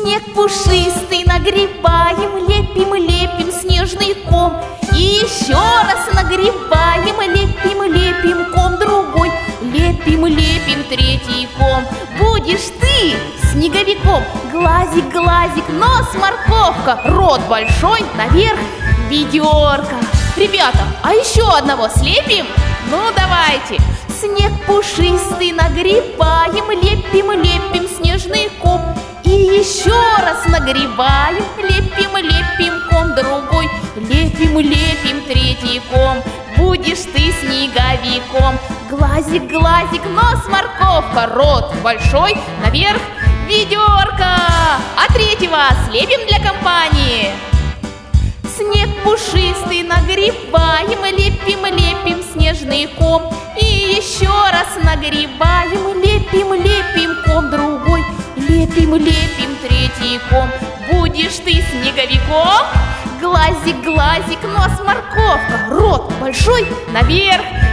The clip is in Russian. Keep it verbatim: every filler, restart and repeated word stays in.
Снег пушистый нагребаем, лепим, лепим снежный ком. И еще раз нагребаем, лепим, лепим ком другой. Лепим, лепим третий ком. Будешь ты снеговиком. Глазик, глазик, нос морковка, рот большой, наверх ведерко. Ребята, а еще одного слепим? Ну давайте. Снег пушистый нагребаем, лепим, лепим снежный ком. И еще раз нагребаем, лепим, лепим ком другой. Лепим, лепим третий ком. Будешь ты снеговиком. Глазик, глазик, нос морковка, рот большой, наверх ведерко. А третьего слепим для компании. Снег пушистый нагребаем, лепим, лепим снежный ком. И еще раз нагребаем, лепим, лепим ком другой. Лепим, лепим третий ком. Будешь ты снеговиком. Глазик, глазик, нос морковка, рот большой, наверх